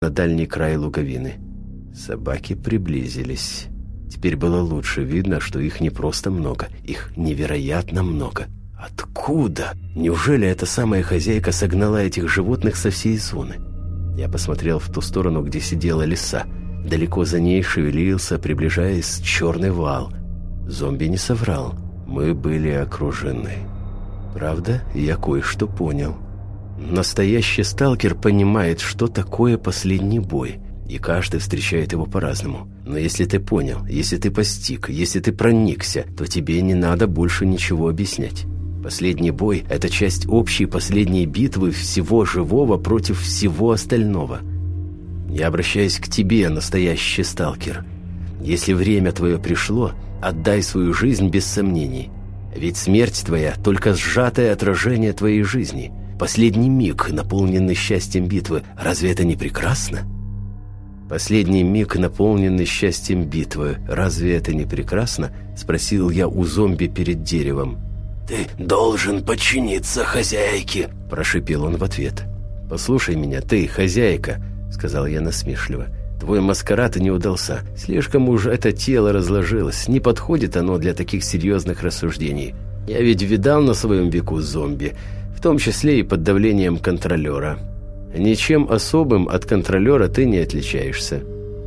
на дальний край луговины. Собаки приблизились. Теперь было лучше видно, что их не просто много, их невероятно много. Откуда? Неужели эта самая хозяйка согнала этих животных со всей зоны? Я посмотрел в ту сторону, где сидела лиса. Далеко за ней шевелился, приближаясь, черный вал. Зомби не соврал. Мы были окружены. Правда, я кое-что понял. Настоящий сталкер понимает, что такое последний бой, и каждый встречает его по-разному. Но если ты понял, если ты постиг, если ты проникся, то тебе не надо больше ничего объяснять. Последний бой – это часть общей последней битвы всего живого против всего остального. Я обращаюсь к тебе, настоящий сталкер. Если время твое пришло, отдай свою жизнь без сомнений. Ведь смерть твоя – только сжатое отражение твоей жизни. Последний миг, наполненный счастьем битвы. Разве это не прекрасно? Последний миг, наполненный счастьем битвы. Разве это не прекрасно? Спросил я у зомби перед деревом. «Ты должен подчиниться хозяйке», – прошипел он в ответ. «Послушай меня, ты, хозяйка», – сказал я насмешливо. «Твой маскарад не удался. Слишком уж это тело разложилось. Не подходит оно для таких серьезных рассуждений. Я ведь видал на своем веку зомби, в том числе и под давлением контролера. Ничем особым от контролера ты не отличаешься».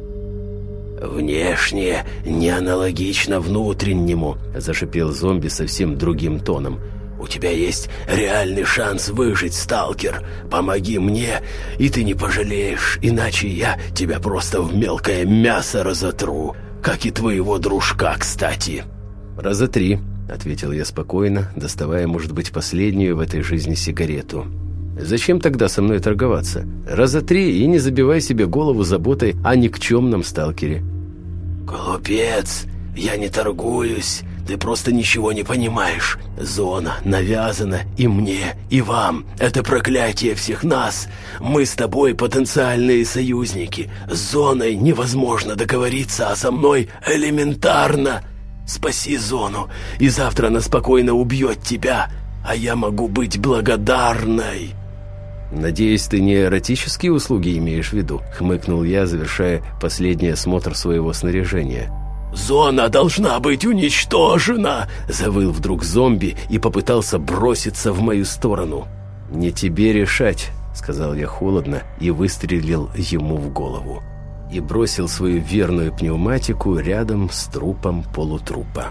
«Внешне не аналогично внутреннему», – зашипел зомби совсем другим тоном. «У тебя есть реальный шанс выжить, сталкер. Помоги мне, и ты не пожалеешь, иначе я тебя просто в мелкое мясо разотру, как и твоего дружка, кстати». «Разотри», – ответил я спокойно, доставая, может быть, последнюю в этой жизни сигарету. «Зачем тогда со мной торговаться? Разотри и не забивай себе голову заботой о никчемном сталкере». «Глупец, я не торгуюсь, ты просто ничего не понимаешь. Зона навязана и мне, и вам. Это проклятие всех нас. Мы с тобой потенциальные союзники. С зоной невозможно договориться, а со мной элементарно. Спаси зону, и завтра она спокойно убьет тебя, а я могу быть благодарной». «Надеюсь, ты не эротические услуги имеешь в виду?» — хмыкнул я, завершая последний осмотр своего снаряжения. «Зона должна быть уничтожена!» — завыл вдруг зомби и попытался броситься в мою сторону. «Не тебе решать», — сказал я холодно и выстрелил ему в голову. И бросил свою верную пневматику рядом с трупом полутрупа.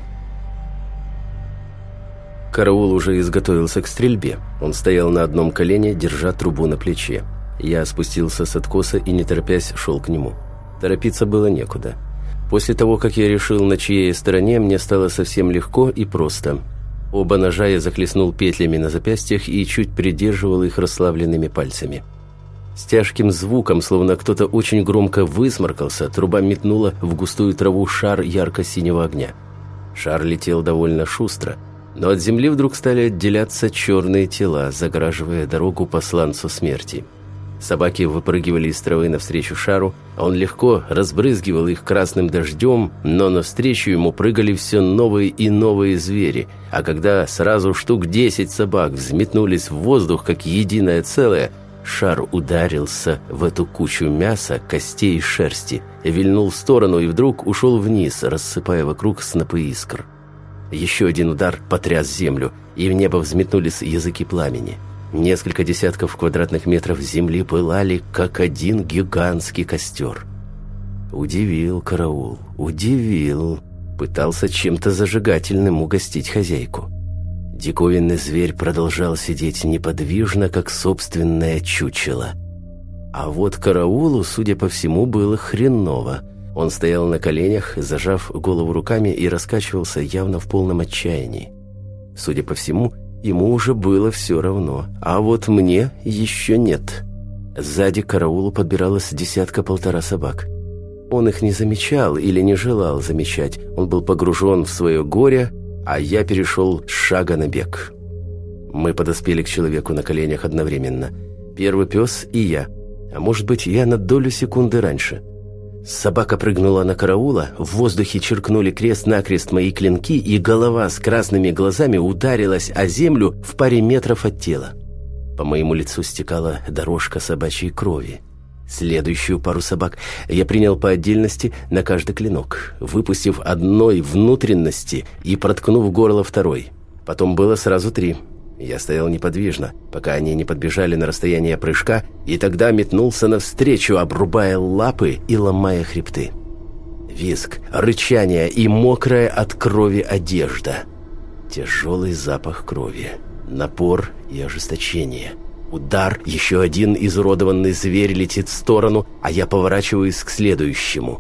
Караул уже изготовился к стрельбе. Он стоял на одном колене, держа трубу на плече. Я спустился с откоса и, не торопясь, шел к нему. Торопиться было некуда. После того, как я решил, на чьей стороне, мне стало совсем легко и просто. Оба ножа я захлестнул петлями на запястьях и чуть придерживал их расслабленными пальцами. С тяжким звуком, словно кто-то очень громко высморкался, труба метнула в густую траву шар ярко-синего огня. Шар летел довольно шустро, но от земли вдруг стали отделяться черные тела, загораживая дорогу посланцу смерти. Собаки выпрыгивали из травы навстречу шару, а он легко разбрызгивал их красным дождем, но навстречу ему прыгали все новые и новые звери, а когда сразу штук 10 собак взметнулись в воздух, как единое целое, шар ударился в эту кучу мяса, костей и шерсти, вильнул в сторону и вдруг ушел вниз, рассыпая вокруг снопы искр. Еще один удар потряс землю, и в небо взметнулись языки пламени. Несколько десятков квадратных метров земли пылали, как один гигантский костер. Удивил караул, удивил. Пытался чем-то зажигательным угостить хозяйку. Диковинный зверь продолжал сидеть неподвижно, как собственное чучело. А вот караулу, судя по всему, было хреново. Он стоял на коленях, зажав голову руками и раскачивался явно в полном отчаянии. Судя по всему, ему уже было все равно, а вот мне еще нет. Сзади к караулу подбиралось 10-1.5 собак. Он их не замечал или не желал замечать, он был погружен в свое горе, а я перешел с шага на бег. Мы подоспели к человеку на коленях одновременно. Первый пес и я, а может быть, я на долю секунды раньше. Собака прыгнула на караула, в воздухе черкнули крест-накрест мои клинки, и голова с красными глазами ударилась о землю в паре метров от тела. По моему лицу стекала дорожка собачьей крови. Следующую пару собак я принял по отдельности на каждый клинок, выпустив одной внутренности и проткнув горло второй. Потом было сразу 3. Я стоял неподвижно, пока они не подбежали на расстояние прыжка, и тогда метнулся навстречу, обрубая лапы и ломая хребты. Визг, рычание и мокрая от крови одежда. Тяжелый запах крови, напор и ожесточение. Удар, еще один изуродованный зверь летит в сторону, а я поворачиваюсь к следующему.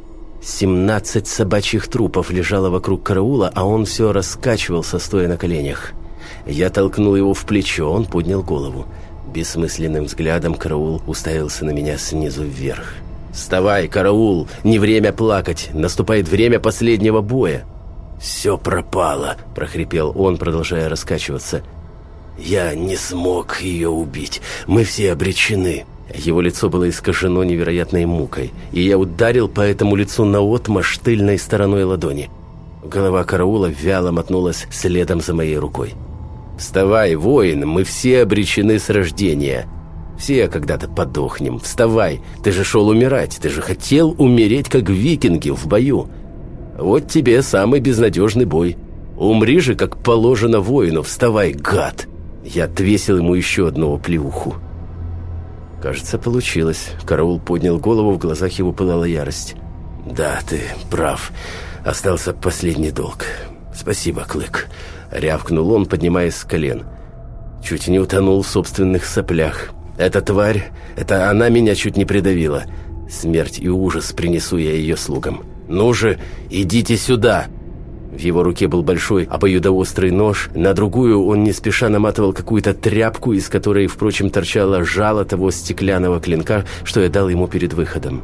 17 собачьих трупов лежало вокруг караула, а он все раскачивался, стоя на коленях. Я толкнул его в плечо, он поднял голову. Бессмысленным взглядом караул уставился на меня снизу вверх. «Вставай, караул! Не время плакать! Наступает время последнего боя!» «Все пропало!» – прохрипел он, продолжая раскачиваться. «Я не смог ее убить. Мы все обречены». Его лицо было искажено невероятной мукой, и я ударил по этому лицу наотмашь тыльной стороной ладони. Голова караула вяло мотнулась следом за моей рукой. «Вставай, воин, мы все обречены с рождения. Все когда-то подохнем. Вставай, ты же шел умирать, ты же хотел умереть, как викинги в бою. Вот тебе самый безнадежный бой. Умри же, как положено воину, вставай, гад!» Я отвесил ему еще одну оплеуху. Кажется, получилось. Караул поднял голову, в глазах его пылала ярость. «Да, ты прав. Остался последний долг. Спасибо, Клык», — рявкнул он, поднимаясь с колен. Чуть не утонул в собственных соплях. «Эта тварь, это она меня чуть не придавила. Смерть и ужас принесу я ее слугам. Ну же, идите сюда!» В его руке был большой обоюдоострый нож, на другую он не спеша наматывал какую-то тряпку, из которой, впрочем, торчало жало того стеклянного клинка, что я дал ему перед выходом.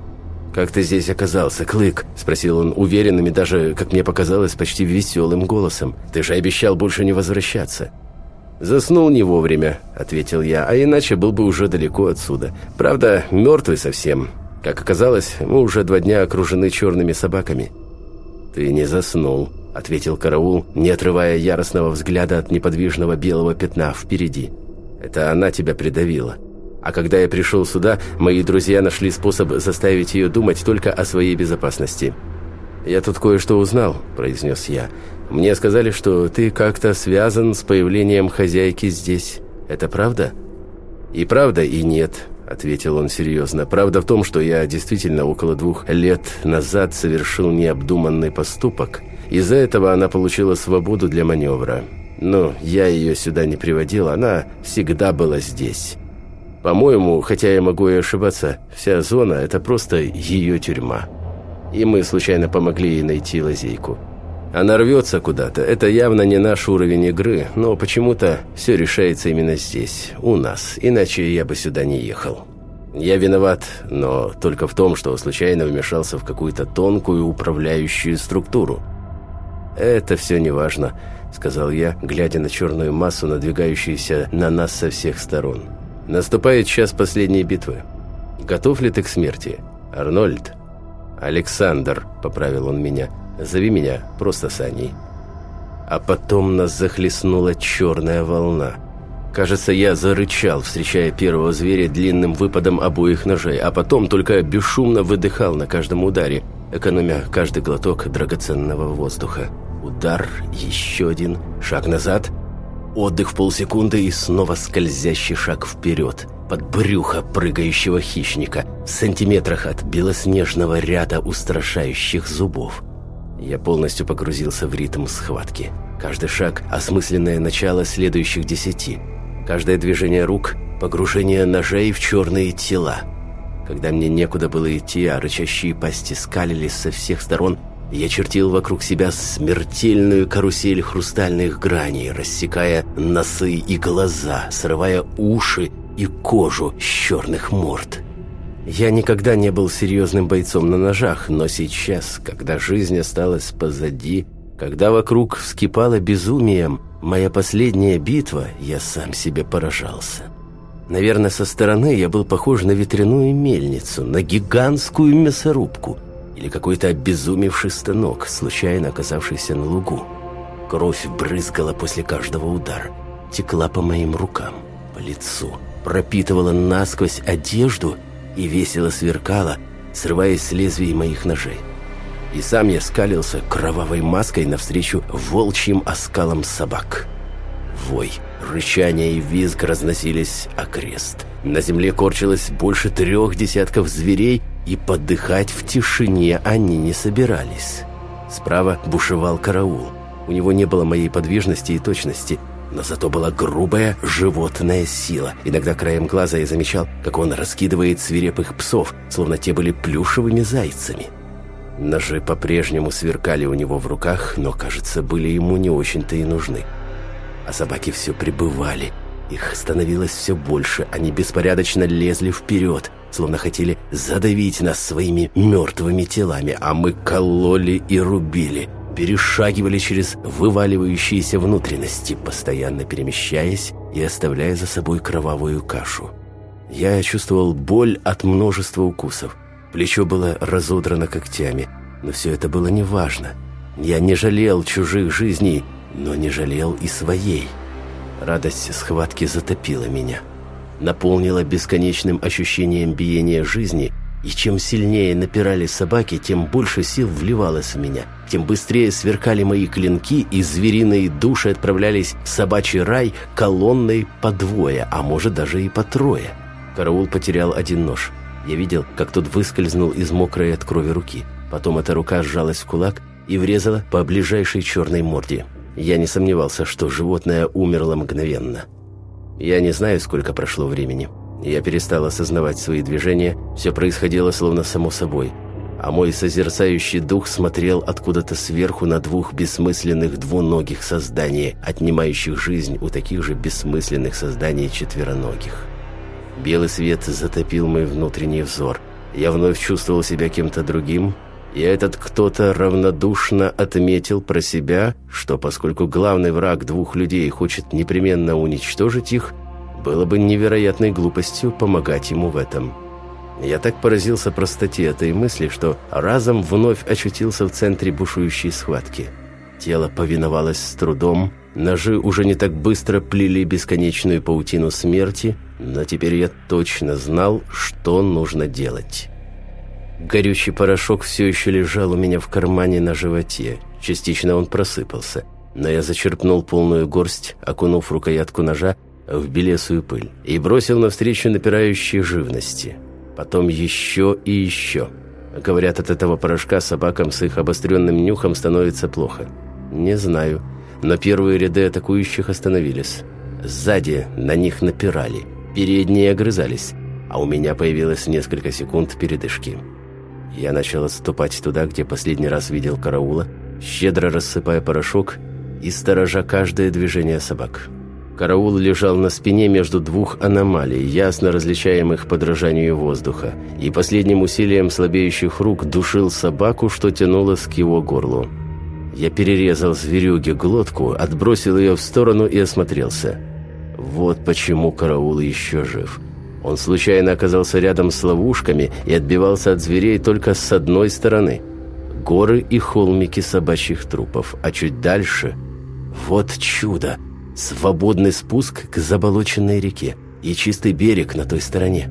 «Как ты здесь оказался, Клык?» – спросил он уверенным и даже, как мне показалось, почти веселым голосом. «Ты же обещал больше не возвращаться». «Заснул не вовремя», – ответил я, «а иначе был бы уже далеко отсюда. Правда, мертвый совсем. Как оказалось, мы уже 2 дня окружены черными собаками». «Ты не заснул», — ответил караул, не отрывая яростного взгляда от неподвижного белого пятна впереди. «Это она тебя придавила. А когда я пришел сюда, мои друзья нашли способ заставить ее думать только о своей безопасности». «Я тут кое-что узнал», — произнес я. «Мне сказали, что ты как-то связан с появлением хозяйки здесь. Это правда?» «И правда, и нет», — ответил он серьезно. «Правда в том, что я действительно около 2 лет назад совершил необдуманный поступок. Из-за этого она получила свободу для маневра. Но я ее сюда не приводил, она всегда была здесь. По-моему, хотя я могу и ошибаться, вся зона – это просто ее тюрьма. И мы случайно помогли ей найти лазейку. Она рвется куда-то, это явно не наш уровень игры, но почему-то все решается именно здесь, у нас, иначе я бы сюда не ехал. Я виноват, но только в том, что случайно вмешался в какую-то тонкую управляющую структуру». «Это все не важно», — сказал я, глядя на черную массу, надвигающуюся на нас со всех сторон. «Наступает час последней битвы. Готов ли ты к смерти, Арнольд?» «Александр», — поправил он меня. «Зови меня просто Саней». А потом нас захлестнула черная волна. Кажется, я зарычал, встречая первого зверя длинным выпадом обоих ножей, а потом только бесшумно выдыхал на каждом ударе, экономя каждый глоток драгоценного воздуха. Удар, еще один, шаг назад, отдых в полсекунды и снова скользящий шаг вперед, под брюхо прыгающего хищника, в сантиметрах от белоснежного ряда устрашающих зубов. Я полностью погрузился в ритм схватки. Каждый шаг – осмысленное начало следующих 10. Каждое движение рук – погружение ножей в черные тела. Когда мне некуда было идти, а рычащие пасти скалились со всех сторон, я чертил вокруг себя смертельную карусель хрустальных граней, рассекая носы и глаза, срывая уши и кожу с черных морд. Я никогда не был серьезным бойцом на ножах, но сейчас, когда жизнь осталась позади, когда вокруг вскипало безумием моя последняя битва, я сам себе поражался. Наверное, со стороны я был похож на ветряную мельницу, на гигантскую мясорубку или какой-то обезумевший станок, случайно оказавшийся на лугу. Кровь брызгала после каждого удара, текла по моим рукам, по лицу, пропитывала насквозь одежду и весело сверкала, срываясь с лезвий моих ножей. И сам я скалился кровавой маской навстречу волчьим оскалам собак. Вой, рычание и визг разносились окрест. На земле корчилось больше 3 десятков зверей, и подыхать в тишине они не собирались. Справа бушевал караул. У него не было моей подвижности и точности, но зато была грубая животная сила. Иногда краем глаза я замечал, как он раскидывает свирепых псов, словно те были плюшевыми зайцами. Ножи по-прежнему сверкали у него в руках, но, кажется, были ему не очень-то и нужны. А собаки все прибывали. Их становилось все больше. Они беспорядочно лезли вперед, словно хотели задавить нас своими мертвыми телами, а мы кололи и рубили, перешагивали через вываливающиеся внутренности, постоянно перемещаясь и оставляя за собой кровавую кашу. Я чувствовал боль от множества укусов. Плечо было разодрано когтями, но все это было неважно. Я не жалел чужих жизней, но не жалел и своей. Радость схватки затопила меня, наполнила бесконечным ощущением биения жизни, и чем сильнее напирали собаки, тем больше сил вливалось в меня, тем быстрее сверкали мои клинки, и звериные души отправлялись в собачий рай колонной по 2, а может даже и по 3. Караул потерял 1 нож. Я видел, как тот выскользнул из мокрой от крови руки. Потом эта рука сжалась в кулак и врезала по ближайшей черной морде. Я не сомневался, что животное умерло мгновенно. Я не знаю, сколько прошло времени. Я перестал осознавать свои движения, все происходило словно само собой. А мой созерцающий дух смотрел откуда-то сверху на 2 бессмысленных двуногих созданий, отнимающих жизнь у таких же бессмысленных созданий четвероногих. Белый свет затопил мой внутренний взор. Я вновь чувствовал себя кем-то другим, и этот кто-то равнодушно отметил про себя, что поскольку главный враг 2 людей хочет непременно уничтожить их, было бы невероятной глупостью помогать ему в этом. Я так поразился простоте этой мысли, что разом вновь очутился в центре бушующей схватки. Тело повиновалось с трудом, ножи уже не так быстро плели бесконечную паутину смерти, но теперь я точно знал, что нужно делать. Горючий порошок все еще лежал у меня в кармане на животе. Частично он просыпался, но я зачерпнул полную горсть, окунув рукоятку ножа в белесую пыль, и бросил навстречу напирающей живности. Потом еще и еще. Говорят, от этого порошка собакам с их обостренным нюхом становится плохо. Не знаю, но первые ряды атакующих остановились. Сзади на них напирали, передние огрызались, а у меня появилось несколько секунд передышки. Я начал отступать туда, где последний раз видел караула, щедро рассыпая порошок и сторожа каждое движение собак. Караул лежал на спине между 2 аномалий, ясно различаемых по дрожанию воздуха, и последним усилием слабеющих рук душил собаку, что тянулось к его горлу. Я перерезал зверюге глотку, отбросил ее в сторону и осмотрелся. Вот почему караул еще жив. Он случайно оказался рядом с ловушками и отбивался от зверей только с одной стороны. Горы и холмики собачьих трупов, а чуть дальше – вот чудо! Свободный спуск к заболоченной реке и чистый берег на той стороне.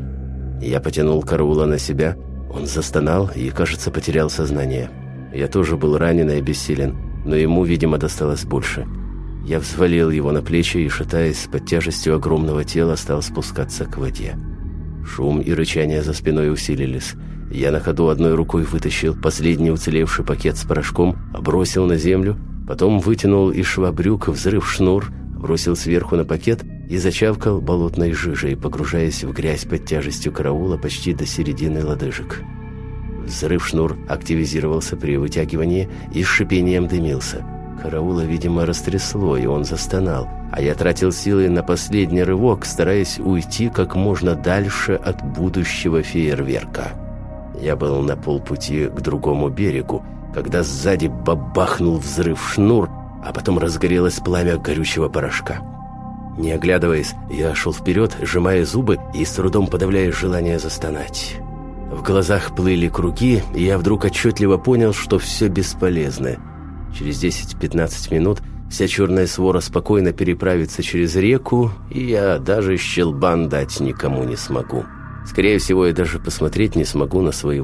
Я потянул караула на себя. Он застонал и, кажется, потерял сознание. Я тоже был ранен и обессилен, но ему, видимо, досталось больше. Я взвалил его на плечи и, шатаясь под тяжестью огромного тела, стал спускаться к воде. Шум и рычание за спиной усилились. Я на ходу одной рукой вытащил последний уцелевший пакет с порошком, бросил на землю, потом вытянул из швабрюк взрыв-шнур, бросил сверху на пакет и зачавкал болотной жижей, погружаясь в грязь под тяжестью караула почти до середины лодыжек. Взрыв-шнур активизировался при вытягивании и с шипением дымился. Караула, видимо, растрясло, и он застонал, а я тратил силы на последний рывок, стараясь уйти как можно дальше от будущего фейерверка. Я был на полпути к другому берегу, когда сзади бабахнул взрыв-шнур, а потом разгорелось пламя горючего порошка. Не оглядываясь, я шел вперед, сжимая зубы и с трудом подавляя желание застонать. В глазах плыли круги, и я вдруг отчетливо понял, что все бесполезно. Через 10-15 минут вся черная свора спокойно переправится через реку, и я даже щелбан дать никому не смогу. Скорее всего, я даже посмотреть не смогу на своего